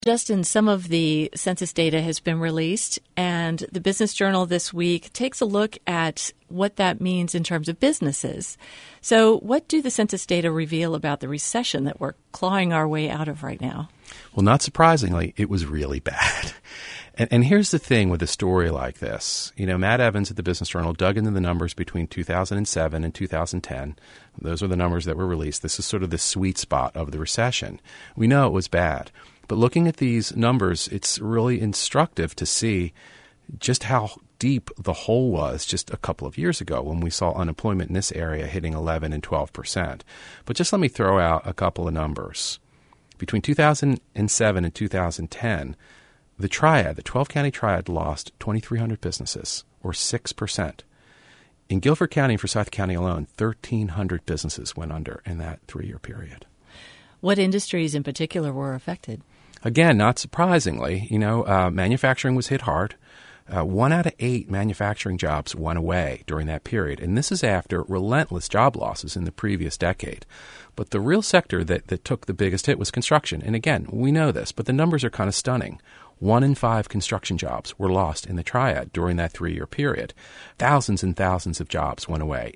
Justin, some of the census data has been released, and the Business Journal this week takes a look at what that means in terms of businesses. So what do the census data reveal about the recession that we're clawing our way out of right now? Well, not surprisingly, it was really bad. And here's the thing with a story like this. You know, Matt Evans at the Business Journal dug into the numbers between 2007 and 2010. Those are the numbers that were released. This is sort of the sweet spot of the recession. We know it was bad. But looking at these numbers, it's really instructive to see just how deep the hole was just a couple of years ago when we saw unemployment in this area hitting 11 and 12%. But just let me throw out a couple of numbers. Between 2007 and 2010, the Triad, the 12-county Triad, lost 2,300 businesses, or 6%. In Guilford County and Forsyth County alone, 1,300 businesses went under in that 3-year period. What industries in particular were affected? Again, not surprisingly, manufacturing was hit hard. 1 out of 8 manufacturing jobs went away during that period, and this is after relentless job losses in the previous decade. But the real sector that took the biggest hit was construction. And again, we know this, but the numbers are kind of stunning. 1 in 5 construction jobs were lost in the Triad during that 3-year period. Thousands and thousands of jobs went away.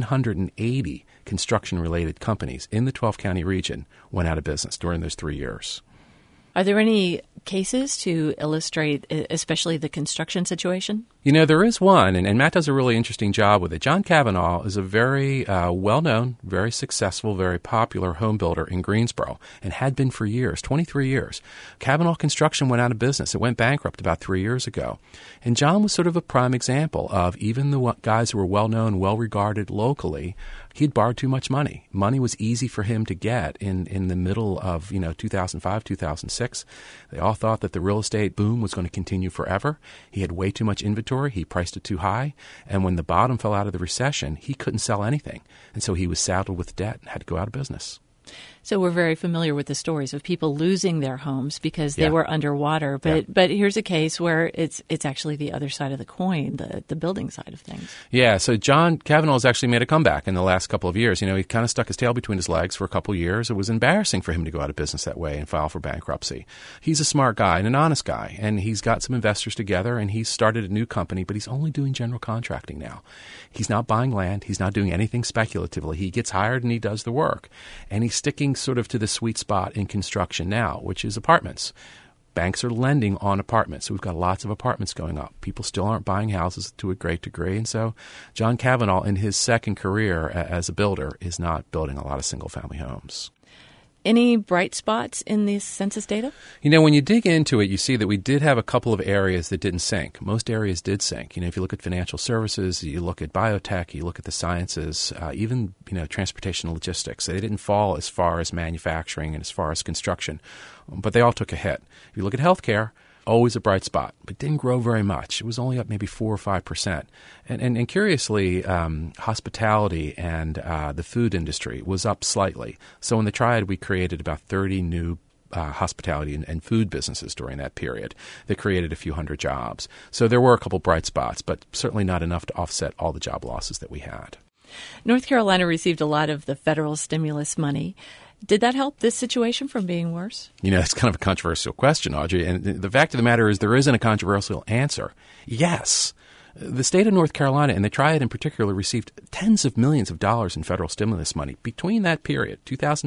780 construction-related companies in the 12-county region went out of business during those 3 years. Are there any cases to illustrate especially the construction situation? You know, there is one, and Matt does a really interesting job with it. John Cavanaugh is a very well-known, very successful, very popular home builder in Greensboro, and had been for years, 23 years. Cavanaugh Construction went out of business. It went bankrupt about 3 years ago. And John was sort of a prime example of even the guys who were well-known, well-regarded locally, he'd borrowed too much money. Money was easy for him to get in the middle of 2005, 2006. They all thought that the real estate boom was going to continue forever. He had way too much inventory. He priced it too high. And when the bottom fell out of the recession, he couldn't sell anything. And so he was saddled with debt and had to go out of business. So we're very familiar with the stories of people losing their homes because they were underwater. But here's a case where it's actually the other side of the coin, the building side of things. Yeah, so John Cavanaugh has actually made a comeback in the last couple of years. You know, he kind of stuck his tail between his legs for a couple of years. It was embarrassing for him to go out of business that way and file for bankruptcy. He's a smart guy and an honest guy, and he's got some investors together, and he's started a new company, but he's only doing general contracting now. He's not buying land. He's not doing anything speculatively. He gets hired and he does the work. And he's sticking sort of to the sweet spot in construction now, which is apartments. Banks are lending on apartments. So we've got lots of apartments going up. People still aren't buying houses to a great degree. And so John Cavanaugh, in his second career as a builder, is not building a lot of single-family homes. Any bright spots in this census data? You know, when you dig into it, you see that we did have a couple of areas that didn't sink. Most areas did sink. You know, if you look at financial services, you look at biotech, you look at the sciences, even, transportation and logistics. They didn't fall as far as manufacturing and as far as construction, but they all took a hit. If you look at healthcare, always a bright spot, but didn't grow very much. It was only up maybe 4 or 5%. And curiously, hospitality and the food industry was up slightly. So in the Triad, we created about 30 new hospitality and food businesses during that period that created a few hundred jobs. So there were a couple bright spots, but certainly not enough to offset all the job losses that we had. North Carolina received a lot of the federal stimulus money. Did that help this situation from being worse? You know, it's kind of a controversial question, Audrey. And the fact of the matter is there isn't a controversial answer. Yes. The state of North Carolina, and the Triad in particular, received tens of millions of dollars in federal stimulus money between that period,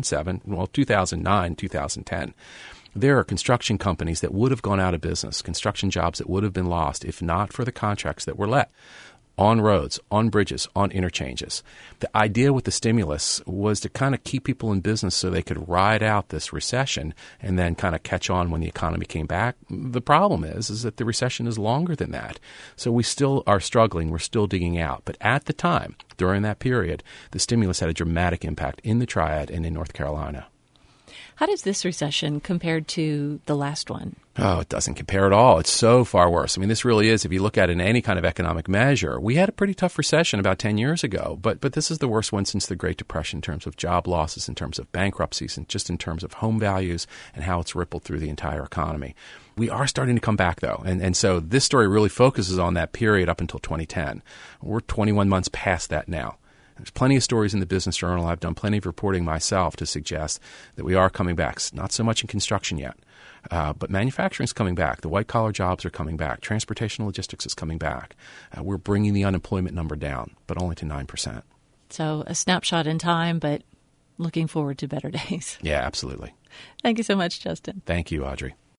2009, 2010. There are construction companies that would have gone out of business, construction jobs that would have been lost if not for the contracts that were let. On roads, on bridges, on interchanges. The idea with the stimulus was to kind of keep people in business so they could ride out this recession and then kind of catch on when the economy came back. The problem is that the recession is longer than that. So we still are struggling. We're still digging out. But at the time, during that period, the stimulus had a dramatic impact in the Triad and in North Carolina. How does this recession compare to the last one? Oh, it doesn't compare at all. It's so far worse. I mean, this really is, if you look at it in any kind of economic measure, we had a pretty tough recession about 10 years ago, but this is the worst one since the Great Depression in terms of job losses, in terms of bankruptcies, and just in terms of home values and how it's rippled through the entire economy. We are starting to come back, though, and so this story really focuses on that period up until 2010. We're 21 months past that now. There's plenty of stories in the Business Journal. I've done plenty of reporting myself to suggest that we are coming back. Not so much in construction yet. But manufacturing is coming back. The white-collar jobs are coming back. Transportation logistics is coming back. We're bringing the unemployment number down, but only to 9%. So a snapshot in time, but looking forward to better days. Yeah, absolutely. Thank you so much, Justin. Thank you, Audrey.